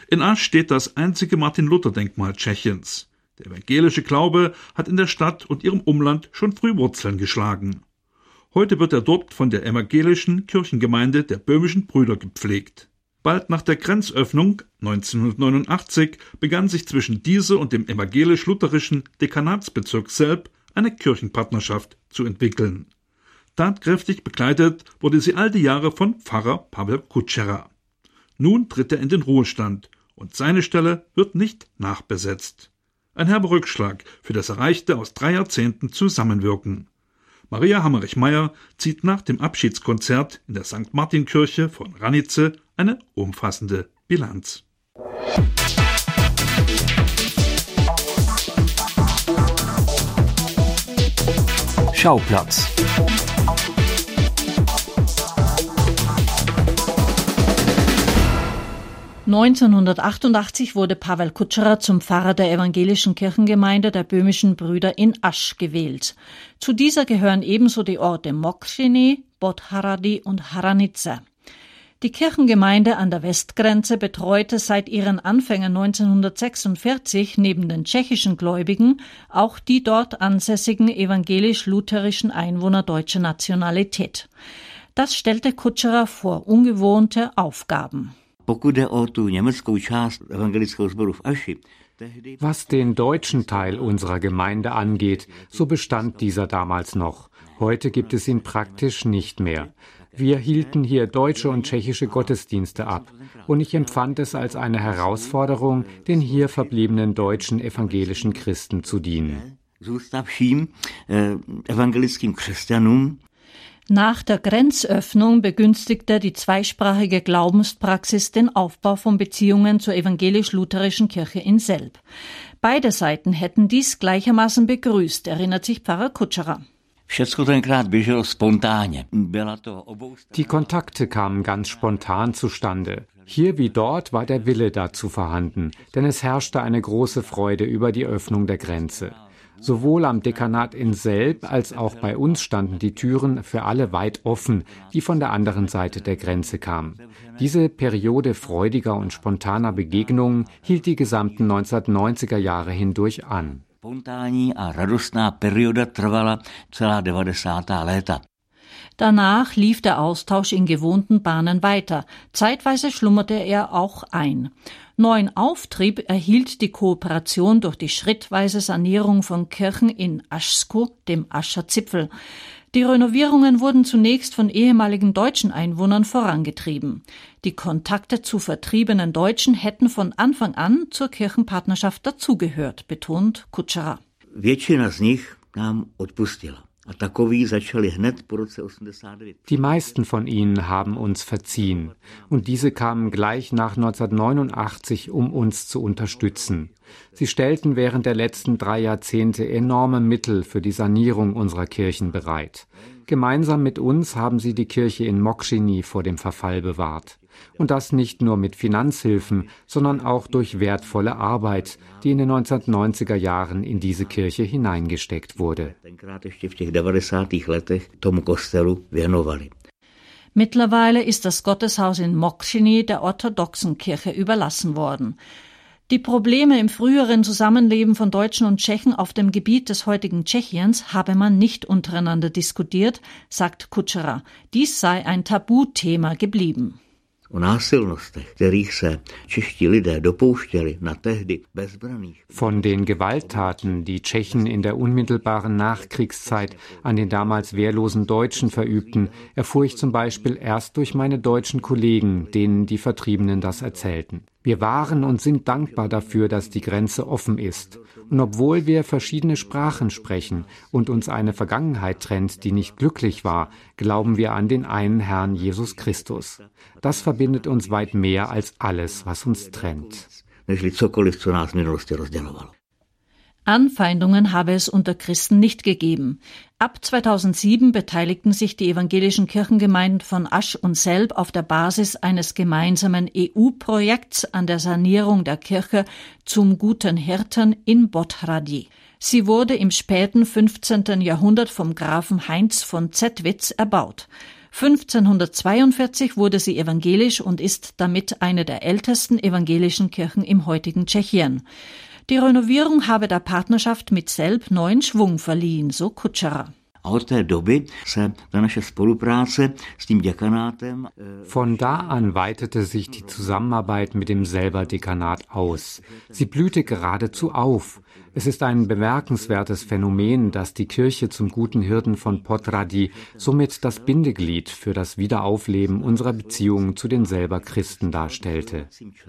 In Asch steht das einzige Martin-Luther-Denkmal Tschechiens. Der evangelische Glaube hat in der Stadt und ihrem Umland schon früh Wurzeln geschlagen. Heute wird er dort von der evangelischen Kirchengemeinde der Böhmischen Brüder gepflegt. Bald nach der Grenzöffnung 1989 begann sich zwischen dieser und dem evangelisch-lutherischen Dekanatsbezirk Selb eine Kirchenpartnerschaft zu entwickeln. Tatkräftig begleitet wurde sie all die Jahre von Pfarrer Pavel Kutschera. Nun tritt er in den Ruhestand und seine Stelle wird nicht nachbesetzt. Ein herber Rückschlag für das erreichte aus 3 Jahrzehnten Zusammenwirken. Maria Hammerich-Meyer zieht nach dem Abschiedskonzert in der St. Martin-Kirche von Ranice eine umfassende Bilanz. Schauplatz. (1988) wurde Pavel Kutschera zum Pfarrer der evangelischen Kirchengemeinde der Böhmischen Brüder in Asch gewählt. Zu dieser gehören ebenso die Orte Mokřiny, Podhradí und Hranice. Die Kirchengemeinde an der Westgrenze betreute seit ihren Anfängen 1946 neben den tschechischen Gläubigen auch die dort ansässigen evangelisch-lutherischen Einwohner deutscher Nationalität. Das stellte Kutschera vor ungewohnte Aufgaben. Was den deutschen Teil unserer Gemeinde angeht, so bestand dieser damals noch. Heute gibt es ihn praktisch nicht mehr. Wir hielten hier deutsche und tschechische Gottesdienste ab und ich empfand es als eine Herausforderung, den hier verbliebenen deutschen evangelischen Christen zu dienen. Nach der Grenzöffnung begünstigte die zweisprachige Glaubenspraxis den Aufbau von Beziehungen zur evangelisch-lutherischen Kirche in Selb. Beide Seiten hätten dies gleichermaßen begrüßt, erinnert sich Pfarrer Kutschera. Die Kontakte kamen ganz spontan zustande. Hier wie dort war der Wille dazu vorhanden, denn es herrschte eine große Freude über die Öffnung der Grenze. Sowohl am Dekanat in Selb als auch bei uns standen die Türen für alle weit offen, die von der anderen Seite der Grenze kamen. Diese Periode freudiger und spontaner Begegnungen hielt die gesamten 1990er Jahre hindurch an. Danach lief der Austausch in gewohnten Bahnen weiter. Zeitweise schlummerte er auch ein. Neuen Auftrieb erhielt die Kooperation durch die schrittweise Sanierung von Kirchen in Aschsko, dem Ascher Zipfel. Die Renovierungen wurden zunächst von ehemaligen deutschen Einwohnern vorangetrieben. Die Kontakte zu vertriebenen Deutschen hätten von Anfang an zur Kirchenpartnerschaft dazugehört, betont Kutschera. Die meisten von ihnen haben uns verziehen und diese kamen gleich nach 1989, um uns zu unterstützen. Sie stellten während der letzten 3 Jahrzehnte enorme Mittel für die Sanierung unserer Kirchen bereit. Gemeinsam mit uns haben sie die Kirche in Mokřiny vor dem Verfall bewahrt. Und das nicht nur mit Finanzhilfen, sondern auch durch wertvolle Arbeit, die in den 1990er Jahren in diese Kirche hineingesteckt wurde. Mittlerweile ist das Gotteshaus in Mokřiny der orthodoxen Kirche überlassen worden. Die Probleme im früheren Zusammenleben von Deutschen und Tschechen auf dem Gebiet des heutigen Tschechiens habe man nicht untereinander diskutiert, sagt Kutschera. Dies sei ein Tabuthema geblieben. Von den Gewalttaten, die Tschechen in der unmittelbaren Nachkriegszeit an den damals wehrlosen Deutschen verübten, erfuhr ich zum Beispiel erst durch meine deutschen Kollegen, denen die Vertriebenen das erzählten. Wir waren und sind dankbar dafür, dass die Grenze offen ist. Und obwohl wir verschiedene Sprachen sprechen und uns eine Vergangenheit trennt, die nicht glücklich war, glauben wir an den einen Herrn Jesus Christus. Das verbindet uns weit mehr als alles, was uns trennt. Anfeindungen habe es unter Christen nicht gegeben. Ab 2007 beteiligten sich die evangelischen Kirchengemeinden von Asch und Selb auf der Basis eines gemeinsamen EU-Projekts an der Sanierung der Kirche zum Guten Hirten in Podhradí. Sie wurde im späten 15. Jahrhundert vom Grafen Heinz von Zettwitz erbaut. 1542 wurde sie evangelisch und ist damit eine der ältesten evangelischen Kirchen im heutigen Tschechien. Die Renovierung habe der Partnerschaft mit Selb neuen Schwung verliehen, so Kučera. Von da an weitete sich die Zusammenarbeit mit dem Selber Dekanat aus. Sie blühte geradezu auf. Es ist ein bemerkenswertes Phänomen, dass die Kirche zum Guten Hirten von Potradi somit das Bindeglied für das Wiederaufleben unserer Beziehungen zu den Selber Christen darstellte.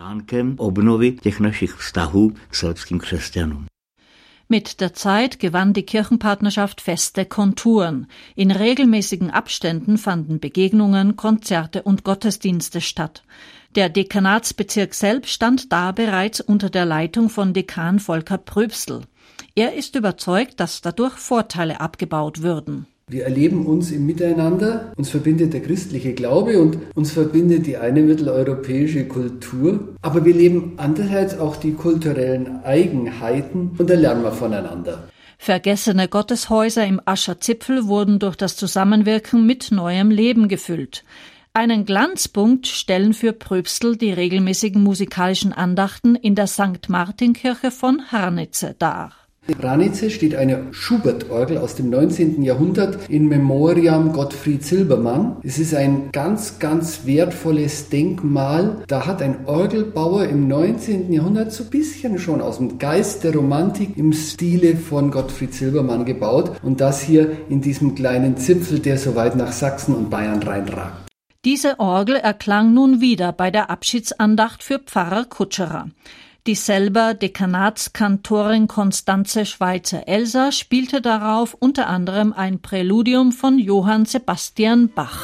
Mit der Zeit gewann die Kirchenpartnerschaft feste Konturen. In regelmäßigen Abständen fanden Begegnungen, Konzerte und Gottesdienste statt. Der Dekanatsbezirk selbst stand da bereits unter der Leitung von Dekan Volker Pröbstl. Er ist überzeugt, dass dadurch Vorteile abgebaut würden. Wir erleben uns im Miteinander, uns verbindet der christliche Glaube und uns verbindet die eine mitteleuropäische Kultur. Aber wir leben andererseits auch die kulturellen Eigenheiten und da lernen wir voneinander. Vergessene Gotteshäuser im Ascher Zipfel wurden durch das Zusammenwirken mit neuem Leben gefüllt. Einen Glanzpunkt stellen für Pröbstl die regelmäßigen musikalischen Andachten in der St. Martin-Kirche von Hranice dar. In Hranice steht eine Schubert-Orgel aus dem 19. Jahrhundert in Memoriam Gottfried Silbermann. Es ist ein ganz, ganz wertvolles Denkmal. Da hat ein Orgelbauer im 19. Jahrhundert so ein bisschen schon aus dem Geist der Romantik im Stile von Gottfried Silbermann gebaut. Und das hier in diesem kleinen Zipfel, der so weit nach Sachsen und Bayern reinragt. Diese Orgel erklang nun wieder bei der Abschiedsandacht für Pfarrer Kučera. Die selber Dekanatskantorin Constanze Schweitzer-Elser spielte darauf unter anderem ein Präludium von Johann Sebastian Bach.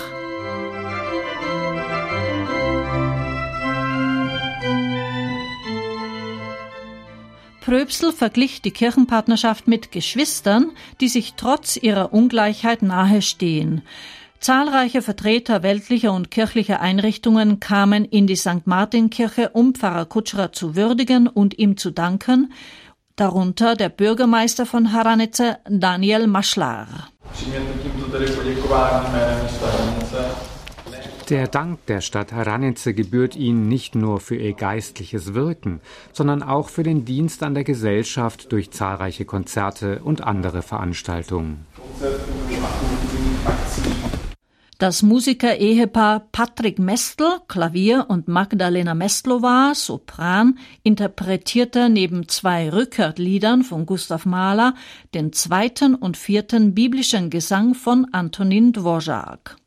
Pröbstl verglich die Kirchenpartnerschaft mit Geschwistern, die sich trotz ihrer Ungleichheit nahestehen. Zahlreiche Vertreter weltlicher und kirchlicher Einrichtungen kamen in die St. Martin-Kirche, um Pfarrer Kučera zu würdigen und ihm zu danken, darunter der Bürgermeister von Hranice, Daniel Mašlar. Der Dank der Stadt Hranice gebührt Ihnen nicht nur für Ihr geistliches Wirken, sondern auch für den Dienst an der Gesellschaft durch zahlreiche Konzerte und andere Veranstaltungen. Das Musiker-Ehepaar Patrick Mestl, Klavier, und Magdalena Mestlova, Sopran, interpretierte neben 2 Rückert-Liedern von Gustav Mahler den 2. und 4. biblischen Gesang von Antonín Dvořák.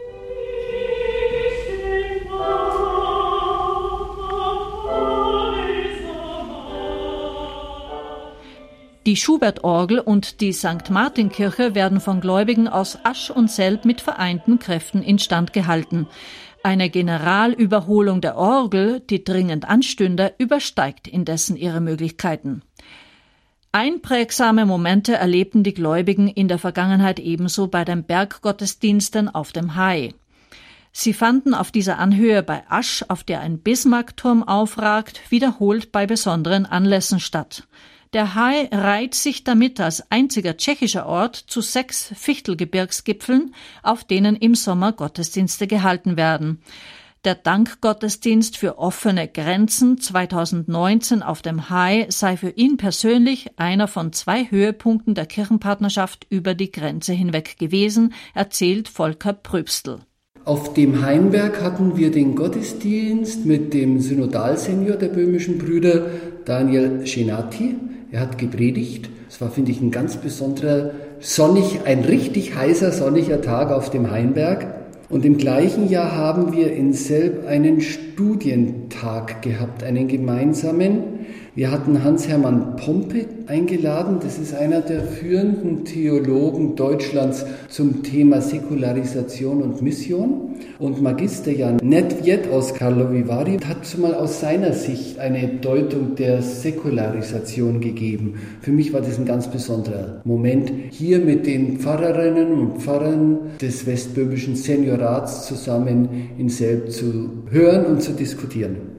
Die Schubert-Orgel und die St. Martin-Kirche werden von Gläubigen aus Asch und Selb mit vereinten Kräften instand gehalten. Eine Generalüberholung der Orgel, die dringend anstünde, übersteigt indessen ihre Möglichkeiten. Einprägsame Momente erlebten die Gläubigen in der Vergangenheit ebenso bei den Berggottesdiensten auf dem Hai. Sie fanden auf dieser Anhöhe bei Asch, auf der ein Bismarckturm aufragt, wiederholt bei besonderen Anlässen statt. Der Hai reiht sich damit als einziger tschechischer Ort zu 6 Fichtelgebirgsgipfeln, auf denen im Sommer Gottesdienste gehalten werden. Der Dankgottesdienst für offene Grenzen 2019 auf dem Hai sei für ihn persönlich einer von 2 Höhepunkten der Kirchenpartnerschaft über die Grenze hinweg gewesen, erzählt Volker Pröbstl. Auf dem Hainberg hatten wir den Gottesdienst mit dem Synodalsenior der böhmischen Brüder, Daniel Schenati. Er hat gepredigt. Es war, finde ich, ein ganz besonderer, ein richtig heißer, sonniger Tag auf dem Hainberg. Und im gleichen Jahr haben wir in Selb einen Studientag gehabt, einen gemeinsamen. Wir hatten Hans-Hermann Pompe eingeladen. Das ist einer der führenden Theologen Deutschlands zum Thema Säkularisation und Mission. Und Magister Jan Nedvěd aus Karlovy Vary hat mal aus seiner Sicht eine Deutung der Säkularisation gegeben. Für mich war das ein ganz besonderer Moment, hier mit den Pfarrerinnen und Pfarrern des Westböhmischen Seniorats zusammen in Selb zu hören und zu diskutieren.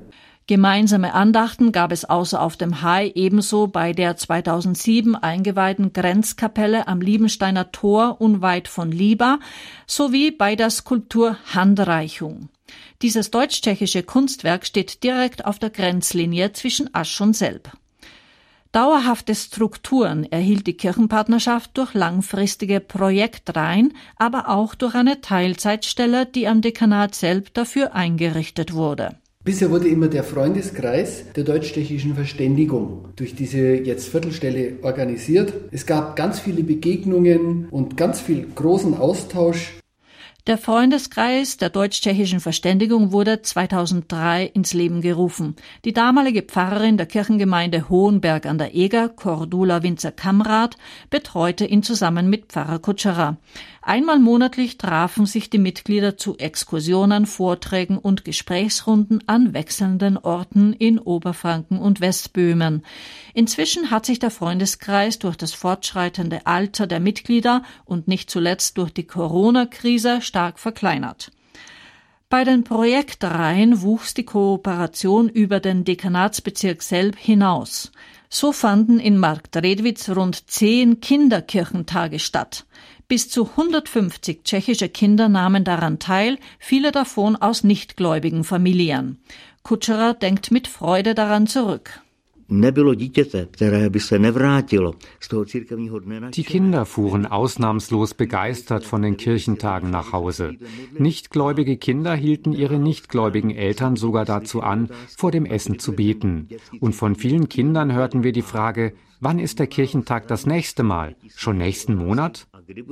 Gemeinsame Andachten gab es außer auf dem Hai ebenso bei der 2007 eingeweihten Grenzkapelle am Liebensteiner Tor unweit von Liba sowie bei der Skulptur Handreichung. Dieses deutsch-tschechische Kunstwerk steht direkt auf der Grenzlinie zwischen Asch und Selb. Dauerhafte Strukturen erhielt die Kirchenpartnerschaft durch langfristige Projektreihen, aber auch durch eine Teilzeitstelle, die am Dekanat Selb dafür eingerichtet wurde. Bisher wurde immer der Freundeskreis der deutsch-tschechischen Verständigung durch diese jetzt Viertelstelle organisiert. Es gab ganz viele Begegnungen und ganz viel großen Austausch. Der Freundeskreis der deutsch-tschechischen Verständigung wurde 2003 ins Leben gerufen. Die damalige Pfarrerin der Kirchengemeinde Hohenberg an der Eger, Cordula Winzer-Kamrath, betreute ihn zusammen mit Pfarrer Kutscherer. Einmal monatlich trafen sich die Mitglieder zu Exkursionen, Vorträgen und Gesprächsrunden an wechselnden Orten in Oberfranken und Westböhmen. Inzwischen hat sich der Freundeskreis durch das fortschreitende Alter der Mitglieder und nicht zuletzt durch die Corona-Krise stark verkleinert. Bei den Projektreihen wuchs die Kooperation über den Dekanatsbezirk Selb hinaus. So fanden in Marktredwitz rund 10 Kinderkirchentage statt. Bis zu 150 tschechische Kinder nahmen daran teil, viele davon aus nichtgläubigen Familien. Kutscherer denkt mit Freude daran zurück. Die Kinder fuhren ausnahmslos begeistert von den Kirchentagen nach Hause. Nichtgläubige Kinder hielten ihre nichtgläubigen Eltern sogar dazu an, vor dem Essen zu beten. Und von vielen Kindern hörten wir die Frage, wann ist der Kirchentag das nächste Mal? Schon nächsten Monat?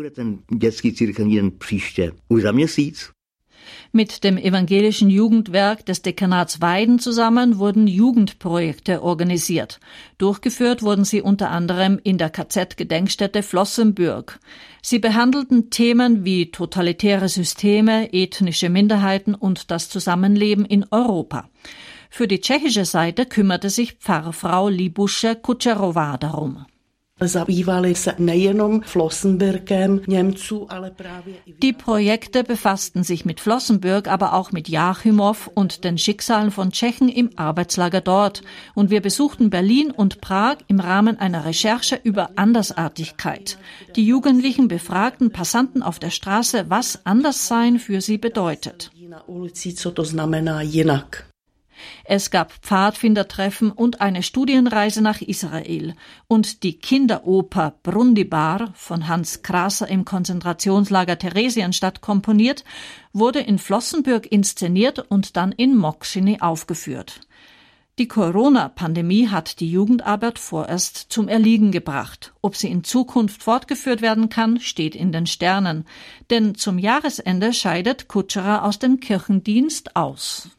Mit dem evangelischen Jugendwerk des Dekanats Weiden zusammen wurden Jugendprojekte organisiert. Durchgeführt wurden sie unter anderem in der KZ-Gedenkstätte Flossenbürg. Sie behandelten Themen wie totalitäre Systeme, ethnische Minderheiten und das Zusammenleben in Europa. Für die tschechische Seite kümmerte sich Pfarrfrau Libusche Kutscherová darum. Die Projekte befassten sich mit Flossenbürg, aber auch mit Jáchymov und den Schicksalen von Tschechen im Arbeitslager dort. Und wir besuchten Berlin und Prag im Rahmen einer Recherche über Andersartigkeit. Die Jugendlichen befragten Passanten auf der Straße, was Anderssein für sie bedeutet. Es gab Pfadfindertreffen und eine Studienreise nach Israel. Und die Kinderoper Brundibar, von Hans Krasser im Konzentrationslager Theresienstadt komponiert, wurde in Flossenbürg inszeniert und dann in Mokřiny aufgeführt. Die Corona-Pandemie hat die Jugendarbeit vorerst zum Erliegen gebracht. Ob sie in Zukunft fortgeführt werden kann, steht in den Sternen. Denn zum Jahresende scheidet Kutscherer aus dem Kirchendienst aus.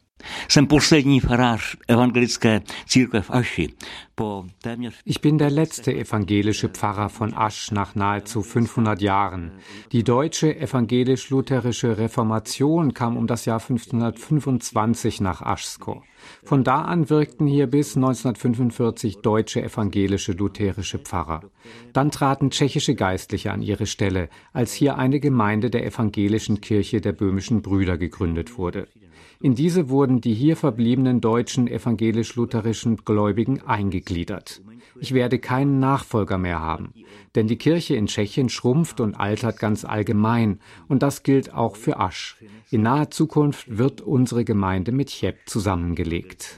Ich bin der letzte evangelische Pfarrer von Asch nach nahezu 500 Jahren. Die deutsche evangelisch-lutherische Reformation kam um das Jahr 1525 nach Aschsko. Von da an wirkten hier bis 1945 deutsche evangelische lutherische Pfarrer. Dann traten tschechische Geistliche an ihre Stelle, als hier eine Gemeinde der evangelischen Kirche der böhmischen Brüder gegründet wurde. In diese wurden die hier verbliebenen deutschen evangelisch-lutherischen Gläubigen eingegliedert. Ich werde keinen Nachfolger mehr haben, denn die Kirche in Tschechien schrumpft und altert ganz allgemein und das gilt auch für Asch. In naher Zukunft wird unsere Gemeinde mit Cheb zusammengelegt.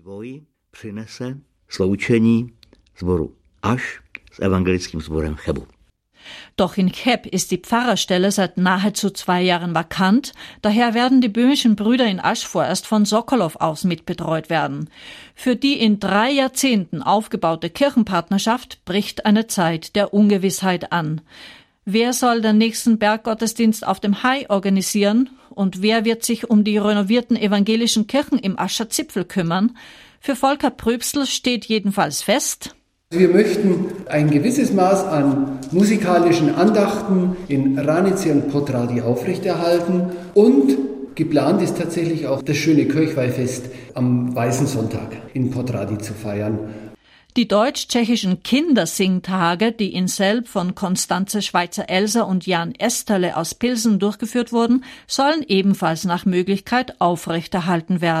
Doch in Cheb ist die Pfarrerstelle seit nahezu 2 Jahren vakant, daher werden die böhmischen Brüder in Asch vorerst von Sokolow aus mitbetreut werden. Für die in 3 Jahrzehnten aufgebaute Kirchenpartnerschaft bricht eine Zeit der Ungewissheit an. Wer soll den nächsten Berggottesdienst auf dem Hai organisieren und wer wird sich um die renovierten evangelischen Kirchen im Ascher Zipfel kümmern? Für Volker Pröbstl steht jedenfalls fest: Wir möchten ein gewisses Maß an musikalischen Andachten in Ranice und Potradi aufrechterhalten und geplant ist tatsächlich auch das schöne Kirchweihfest am Weißen Sonntag in Potradi zu feiern. Die deutsch-tschechischen Kindersingtage, die in Selb von Konstanze Schweizer-Elser und Jan Esterle aus Pilsen durchgeführt wurden, sollen ebenfalls nach Möglichkeit aufrechterhalten werden.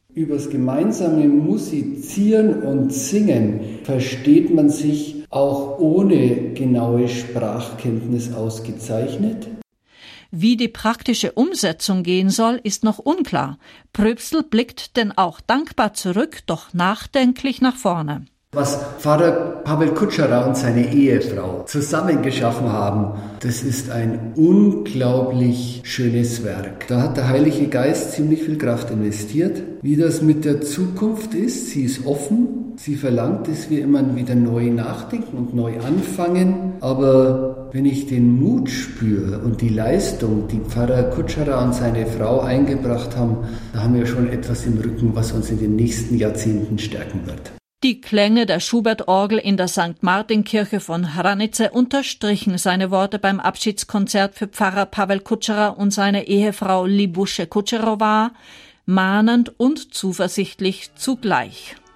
Übers gemeinsame Musizieren und Singen versteht man sich auch ohne genaue Sprachkenntnis ausgezeichnet. Wie die praktische Umsetzung gehen soll, ist noch unklar. Pröpsl blickt denn auch dankbar zurück, doch nachdenklich nach vorne. Was Pfarrer Pavel Kutschera und seine Ehefrau zusammen geschaffen haben, das ist ein unglaublich schönes Werk. Da hat der Heilige Geist ziemlich viel Kraft investiert. Wie das mit der Zukunft ist, sie ist offen. Sie verlangt, dass wir immer wieder neu nachdenken und neu anfangen. Aber wenn ich den Mut spüre und die Leistung, die Pfarrer Kutschera und seine Frau eingebracht haben, da haben wir schon etwas im Rücken, was uns in den nächsten Jahrzehnten stärken wird. Die Klänge der Schubert-Orgel in der St. Martin-Kirche von Hranice unterstrichen seine Worte beim Abschiedskonzert für Pfarrer Pavel Kutschera und seine Ehefrau Libusche Kutscherowa, mahnend und zuversichtlich zugleich.